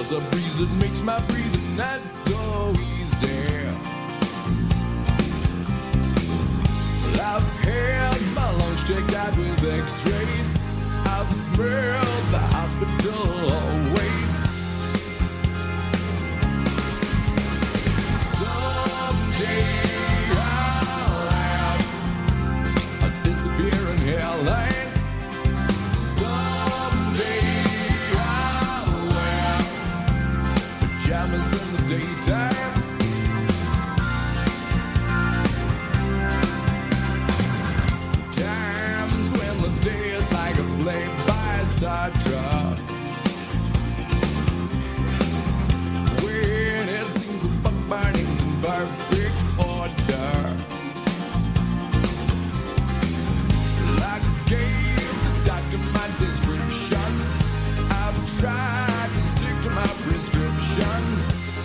There's a breeze that makes my breathing not so easy. I've had my lungs checked out with x-rays. I've smelled the hospital always. Someday I'll have a disappearing hairline. Someday I'll wear pajamas in the daytime. Times when the day is like a play-by-side truck, when it seems the fuck burning's in perfect order. Like I gave the doctor my description, I've tried to stick to my prescriptions.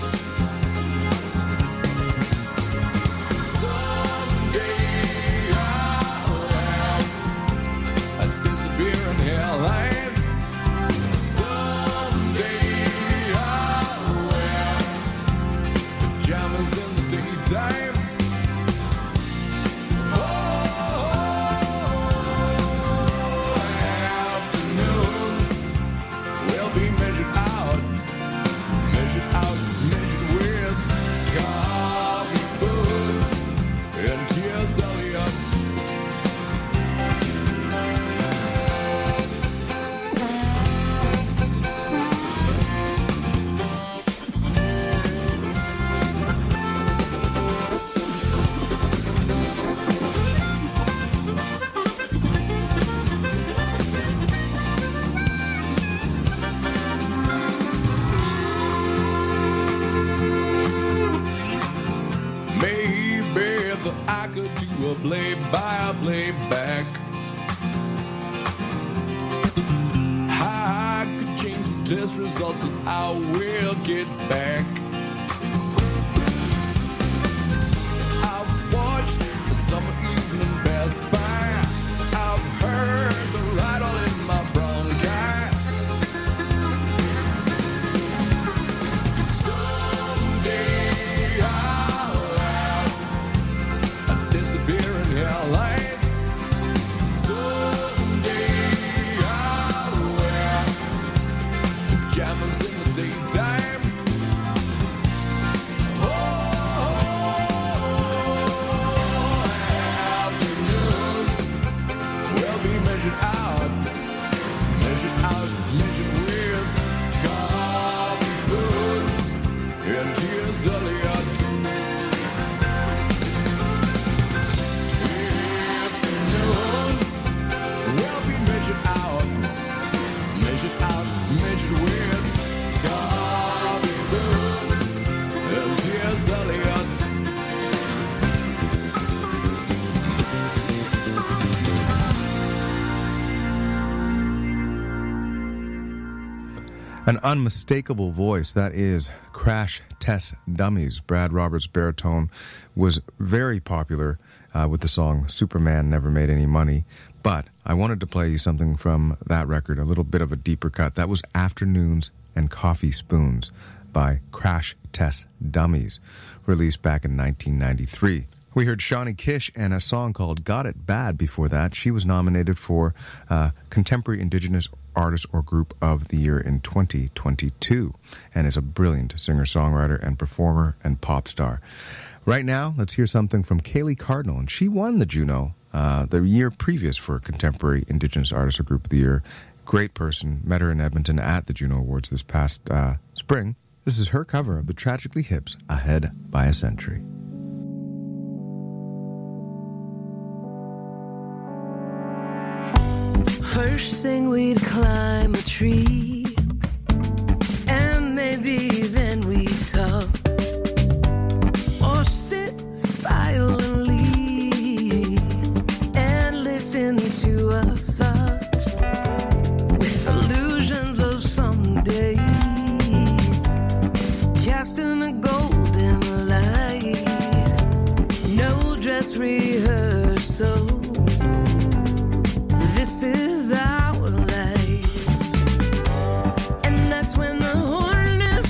Someday I'll have a disappearing hairline. Someday I'll wear pajamas in the daytime. Afternoons will be measured out, measured with coffee spoons and T.S. Eliot. Maybe that I could do a playback. I could change the test results and I will get back. I've watched the summer evening pass by. I've heard the rattle in my bronchi. Someday I'll have a disappearing hairline. Someday I'll wear pajamas in the daytime. Afternoons will be measured out, measured with coffee spoons and T.S. Eliot. Afternoons will be measured out, measured with coffee spoons and T.S. Eliot. An unmistakable voice, that is Crash Test Dummies. Brad Roberts' baritone was very popular with the song Superman Never Made Any Money, but I wanted to play you something from that record, a little bit of a deeper cut. That was Afternoons and Coffee Spoons by Crash Test Dummies, released back in 1993. We heard Shawnee Kish and a song called Got It Bad before that. She was nominated for Contemporary Indigenous Artist or Group of the Year in 2022 and is a brilliant singer-songwriter and performer and pop star. Right now, let's hear something from Kaylee Cardinal, and she won the Juno the year previous for Contemporary Indigenous Artist or Group of the Year. Great person. Met her in Edmonton at the Juno Awards this past spring. This is her cover of the Tragically Hip's Ahead by a Century. First thing we'd climb a tree, and maybe then we'd talk, or sit silently and listen to our thoughts with illusions of someday, casting a golden light. No dress rehearsal, this is our life. And that's when the hornet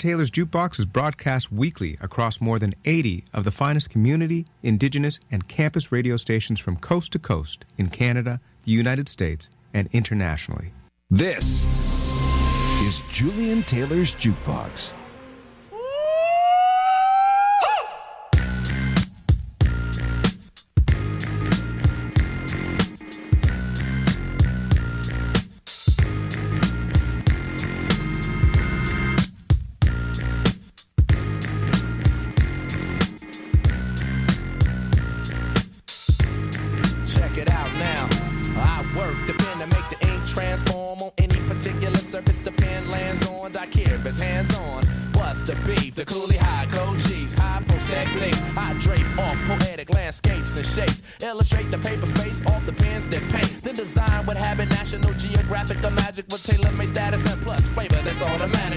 Taylor's Jukebox is broadcast weekly across more than 80 of the finest community, indigenous, and campus radio stations from coast to coast in Canada, the United States, and internationally. This is Julian Taylor's Jukebox. Transform on any particular surface the pen lands on. I care if it's hands on. What's the beef? The coolie high code chiefs. I protect links. I drape off poetic landscapes and shapes. Illustrate the paper space off the pens that paint. Then design what habit National Geographic or magic with tailor-made status and plus flavor that's automatic.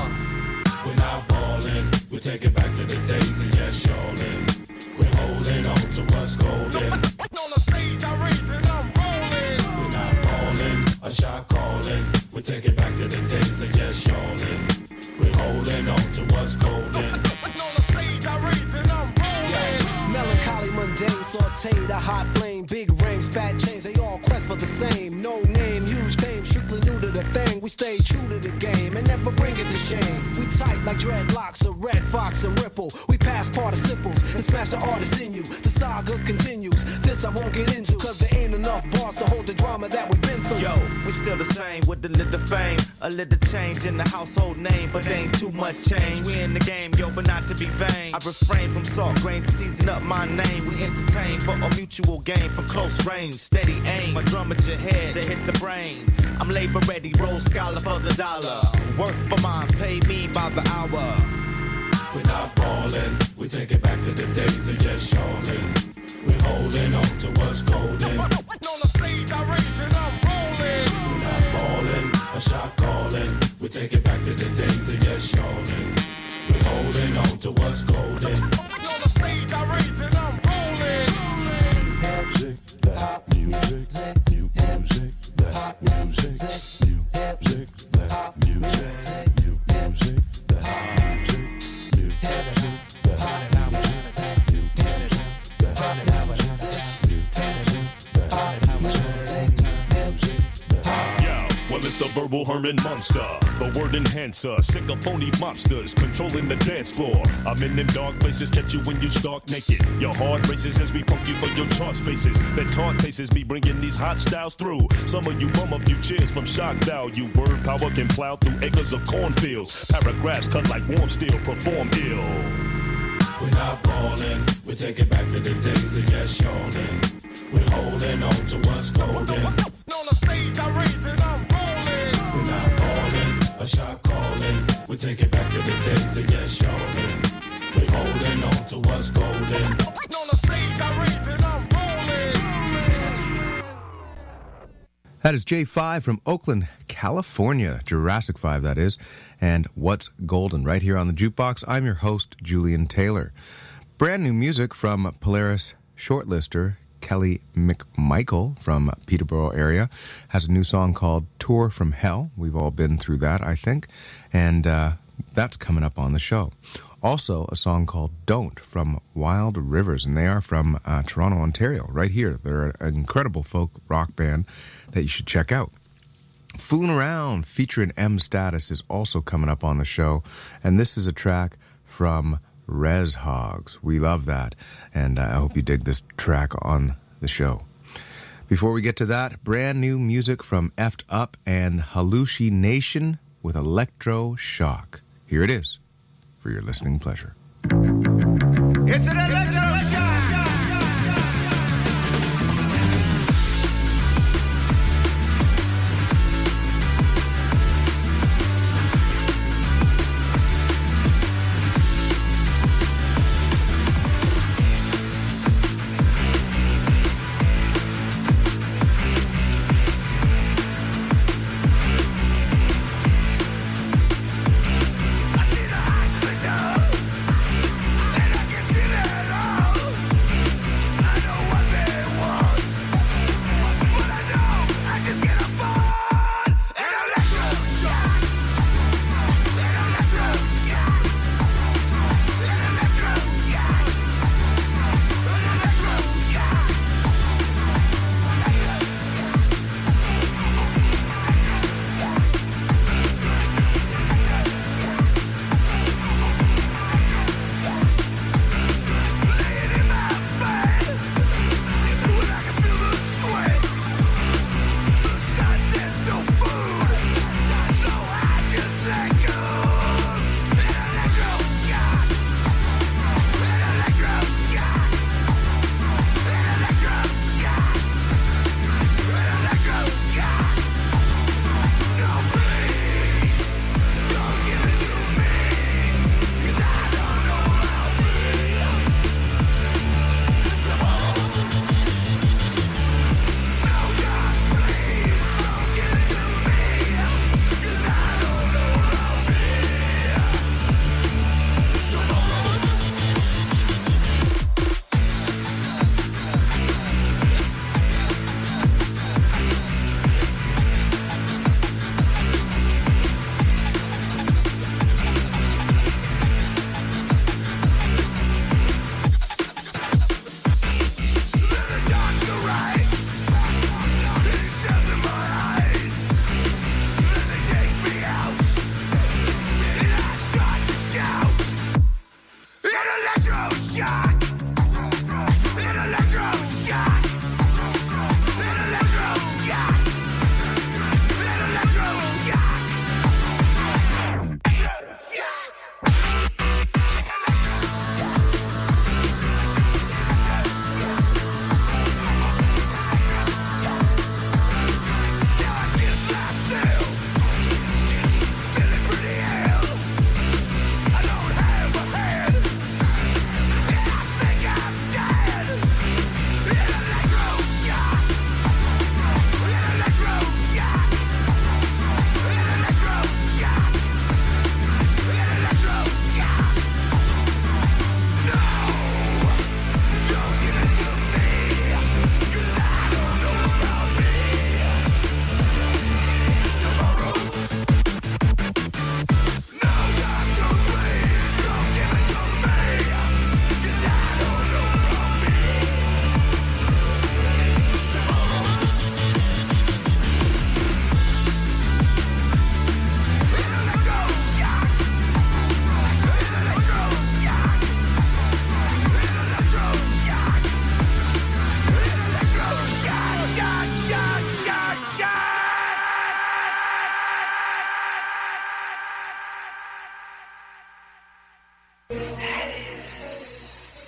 We're not ballin'. We take it back to the days of yes, y'allin'. We're holding on to what's golden. On the stage I rage and I'm rolling. We're not ballin'. A shot calling. We take it back to the days of yes, y'allin'. We're holding on to what's golden. On the stage I rage and I'm rolling. Melancholy, mundane, sauteed, a hot flame, big rings, fat chains, they all quest for the same. No name, huge fame, strictly new to the thing. We stay true to the game and never bring it to shame. We tight like dreadlocks, a red fox and ripple. We pass participles and smash the artist in you. The saga continues. This I won't get into, cause there ain't enough bars to hold the drama that we've been through. Yo, we still the same with a little fame, a little change in the household name, but ain't too much change. We in the game, yo, but not to be vain. I refrain from salt grains to season up my name. We entertain for a mutual gain from close range, steady aim. My drum at your head to hit the brain. I'm labor ready, roll scholar for the dollar. Work for mines, pay me by the hour. We're not ballin'. We take it back to the days of yes, y'allin'. We're holding on to what's golden. On the stage I rage and I'm rolling. We're not ballin'. A shot calling. We take it back to the days of yes, y'allin'. We're holding on to what's golden. On the stage I rage and I'm rolling. Music, that music, new music, that music, new music, that music, new music, that music, new music, that music, new music, that Well, it's the verbal Herman monster, the word enhancer, sick of phony mobsters, controlling the dance floor. I'm in them dark places, catch you when you stark naked. Your heart races as we pump you for your chart spaces. That taunt tastes me bringing these hot styles through. Some of you bum a few cheers from shock value. Word power can plow through acres of cornfields. Paragraphs cut like warm steel, perform ill. We're not ballin'. We take it back to the days of yes, y'allin'. We're holding on to what's golden. On the stage I rage and I'm rolling. We're not ballin'. A shot calling. We take it back to the days of yes, y'allin'. We're holding on to what's golden. On the stage I rage and I'm rolling. That is J5 from Oakland, California. Jurassic 5, that is. And What's Golden, right here on the Jukebox. I'm your host, Julian Taylor. Brand new music from Polaris shortlister Kelly McMichael from Peterborough area. Has a new song called Tour from Hell. We've all been through that, I think. And that's coming up on the show. Also, a song called Don't from Wild Rivers. And they are from Toronto, Ontario, right here. They're an incredible folk rock band that you should check out. Foolin' Around featuring M Status is also coming up on the show. And this is a track from Res Hogs. We love that. And I hope you dig this track on the show. Before we get to that, brand new music from Effed Up and Halushi Nation with Electro Shock. Here it is for your listening pleasure. It's an electro shock. I see the hospital, and I can feel it all.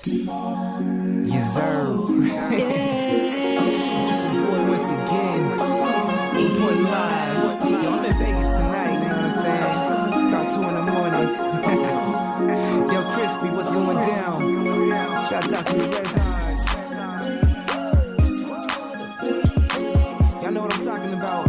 Yes, sir. It's your boy once again. Report live. Yo, I'm in Vegas tonight, you know what I'm saying? About 2 in the morning. Yo, Crispy, what's going down? Shout out to the Red Eyes. Y'all know what I'm talking about.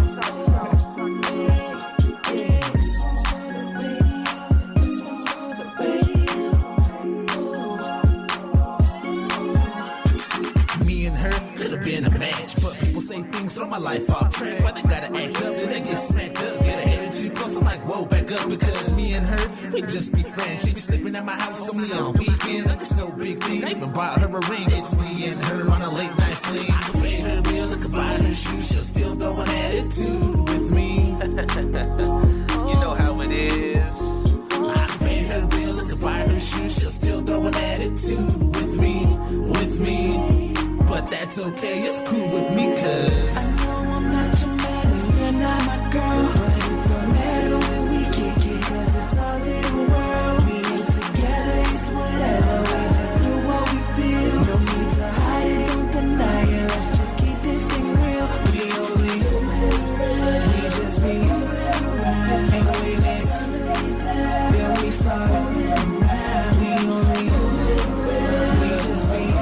Been a match, but people say things throw my life off track. Why they gotta act up, then they get smacked up. Get ahead too close, I'm like, whoa, back up. Because me and her, we just be friends. She be sleeping at my house only on weekends. Like it's no big thing. I even bought her a ring. It's me and her on a late night fling. I can pay her bills, I can buy her shoes. She'll still throw an attitude with me. You know how it is. I can pay her bills, I can buy her shoes. She'll still throw an attitude with me. But that's okay, it's cool with me, cause I know I'm not your man and you're not my girl, but it don't matter when we kick it, cause it's our little world. We ain't together, it's whatever, we just do what we feel. No need to hide it, don't deny it, let's just keep this thing real. We only you, we just be you, and we miss, then we start. We only you, we just be you.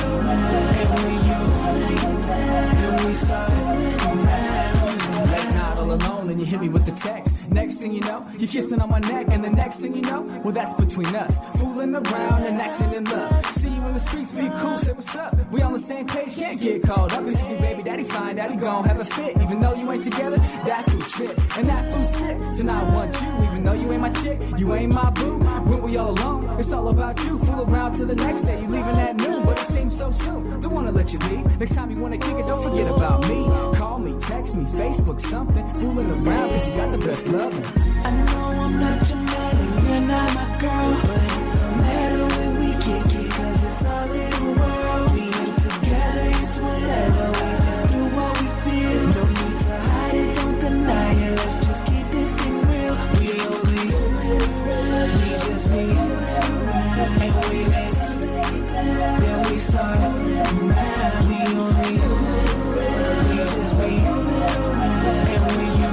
Late night all alone and you hit me with the text. Next thing you know, you're kissing on my neck, and the next thing you know, well that's between us. Fooling around and acting in love. See you in the streets, be cool, say what's up. We on the same page, can't get caught up. Cause if your baby daddy find out, he gon' have a fit. Even though you ain't together, that fool trips, and that fool sick. So now I want you, even though you ain't my chick, you ain't my boo. When we all alone, it's all about you. Fool around till the next day, you leaving at noon, but it seems so soon. Don't wanna let you leave. Next time you wanna kick it, don't forget about me. Call me, text me, Facebook, something. Fooling around cause you got the best loving. I know I'm not your man and you're not my girl, but it don't matter when we kick it, cause it's our little world. We ain't together, it's whatever, we just do what we feel. No need to hide it, don't deny it, let's just keep this thing real. We only you, we just be you, and we miss, then we start. We only you, we just be you, and we you.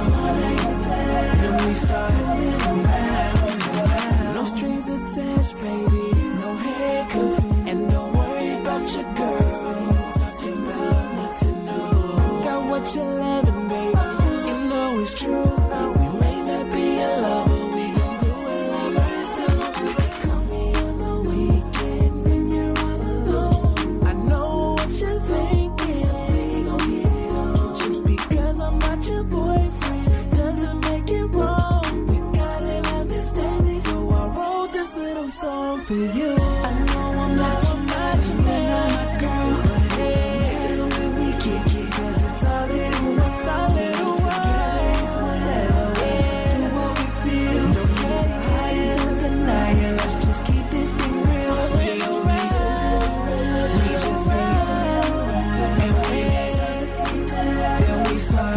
No strings attached, baby. No handcuffing. And don't worry about your girl. Talking about nothing new. Got what you're loving, baby. You know it's true. We may not be a lover. We gon' do what lovers do. You can call me on the weekend when you're all alone. I know what you're thinking. We gon' get it on. Just because I'm not your boyfriend doesn't make it wrong. We got an understanding, so I wrote this little song for you. I know I'm not your man, I'm my girl, but hey, when we kick it, cause it's our little world. It's whatever, we just do what we feel. No need to hide it, don't deny it, let's just keep this thing real. We only we just be and we then we start.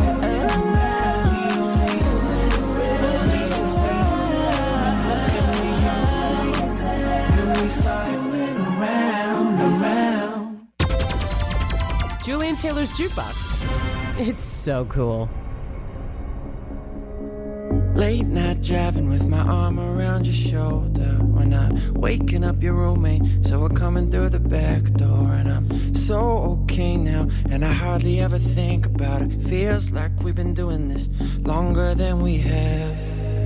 Julian Taylor's Jukebox. It's so cool. Late night driving with my arm around your shoulder. We're not waking up your roommate, so we're coming through the back door. And I'm so okay now, and I hardly ever think about it. Feels like we've been doing this longer than we have.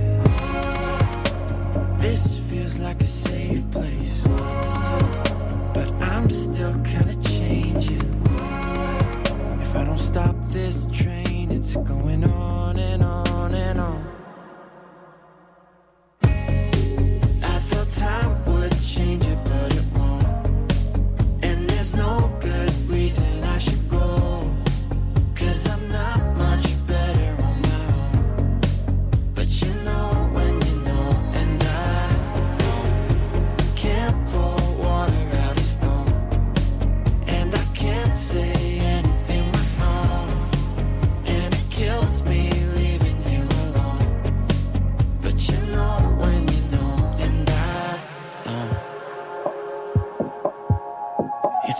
This feels like a safe place, but I'm still kinda changing. If I don't stop this train, it's going on and on and on. I thought time would change it, but it won't. And there's no good reason I should go, 'cause I'm not much better on my own. But you know when you know, and I can't roll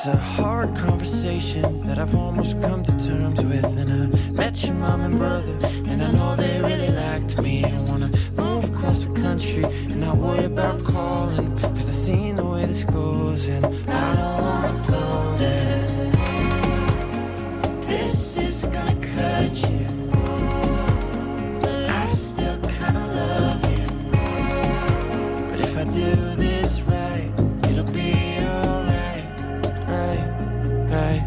It's a hard conversation that I've almost come to terms with. And I met your mom and brother, and I know they really liked me. I wanna move across the country and not worry about calling, cause I seen the way this goes, and I don't wanna go there. This is gonna cut you, but I still kinda love you. But if I do this right, it'll be alright, right, right.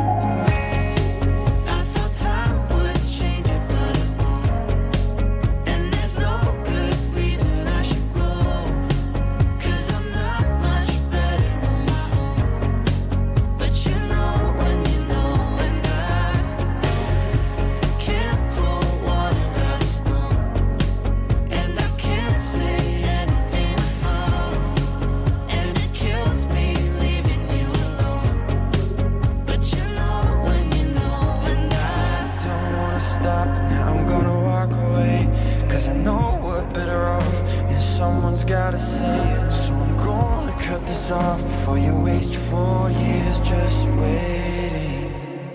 I thought time would change it, but it won't. And there's no good reason I should go, cause I'm not much better on my own. But you know when you know, and I can't blow water out of stone, and I can't say anything wrong, and it kills me leaving you alone. But you know when you know, and I don't wanna stop, now I'm gonna walk away, cause I know we're better off, and someone's gotta say it. So I'm gonna cut this off before you waste 4 years just waiting.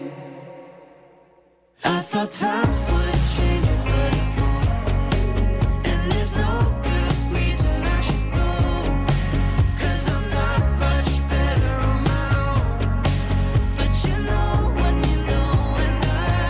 I thought time would change it, but it won't. And there's no good reason I should go, cause I'm not much better on my own. But you know when you know, and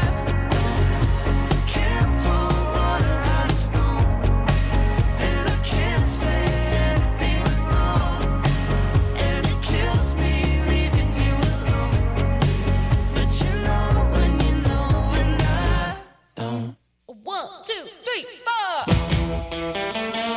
I can't blow water out of stone, and I can't say anything wrong, and it kills me leaving you alone. But you know when you know, and I don't. 1, 2, 3, 4.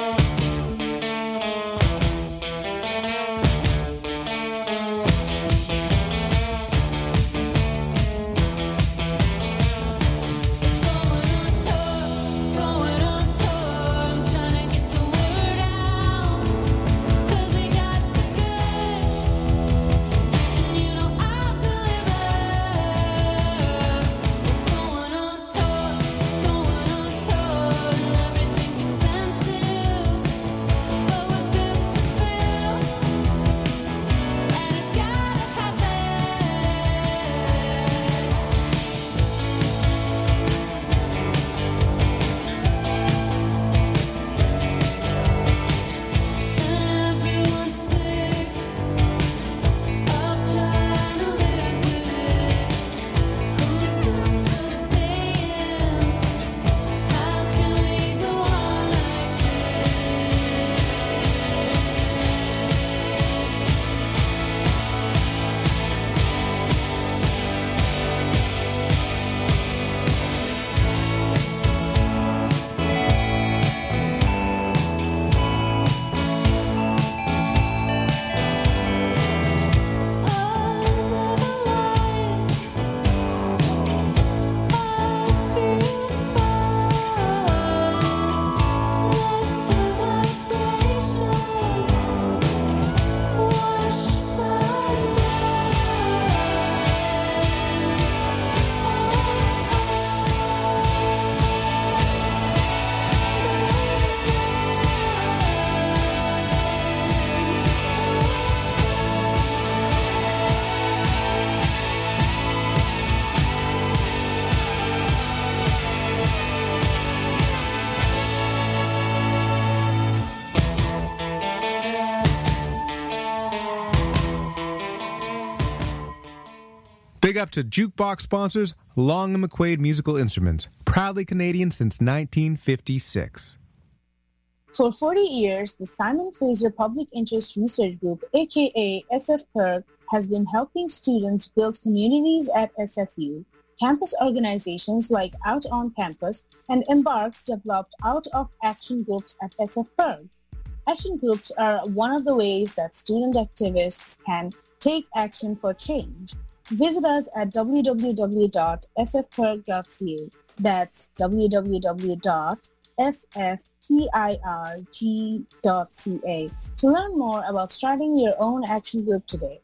Going on tour, I'm trying to get the word out, cause we got the goods, and you know I'll deliver. Going on tour, and everything's expensive, but we're built to spill, and it's gotta happen. Everyone's sick of trying to live with it. Who's done, who's paying? How can we go on like Big up to Jukebox sponsors Long & McQuaid Musical Instruments, proudly Canadian since 1956. For 40 years, the Simon Fraser Public Interest Research Group, aka SFPIRG, has been helping students build communities at SFU. Campus organizations like Out on Campus and Embark developed out-of-action groups at SFPIRG. Action groups are one of the ways that student activists can take action for change. Visit us at www.sfpirg.ca. That's www.sfpirg.ca to learn more about starting your own action group today.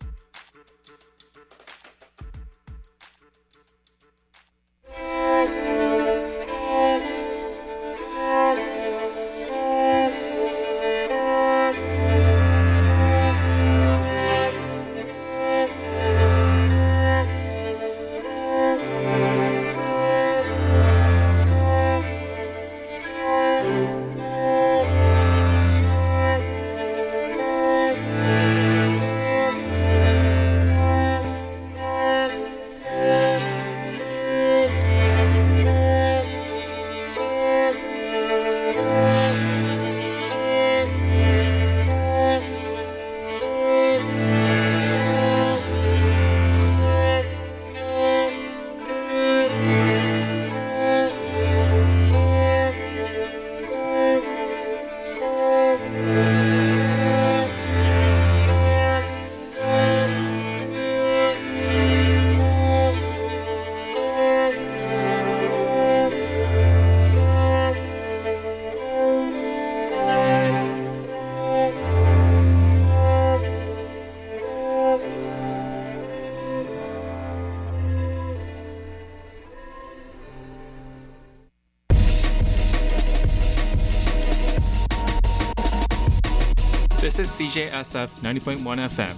CJSF 90.1 FM.